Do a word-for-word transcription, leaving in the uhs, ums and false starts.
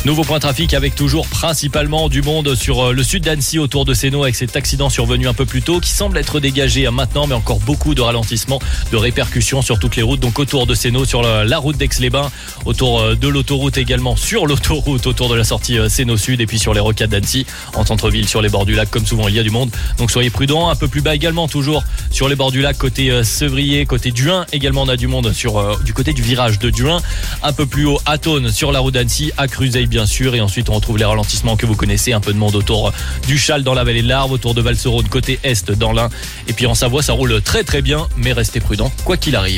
Nouveau point trafic avec toujours principalement du monde sur le sud d'Annecy autour de Sénaux avec cet accident survenu un peu plus tôt qui semble être dégagé maintenant, mais encore beaucoup de ralentissements, de répercussions sur toutes les routes. Donc autour de Sénaux, sur la route d'Aix-les-Bains, autour de l'autoroute également, sur l'autoroute autour de la sortie Sénaux Sud et puis sur les rocades d'Annecy en centre-ville, sur les bords du lac, comme souvent il y a du monde. Donc soyez prudents. Un peu plus bas également, toujours sur les bords du lac, côté Sevrier, côté Duin également on a du monde sur euh, du côté du virage de Duin. Un peu plus haut à Thônes sur la route d'Annecy, à Cruzeil bien sûr, et ensuite on retrouve les ralentissements que vous connaissez, un peu de monde autour du Châle dans la vallée de l'Arve, autour de Valserone côté est dans l'Ain, et puis en Savoie ça roule très très bien, mais restez prudents quoi qu'il arrive.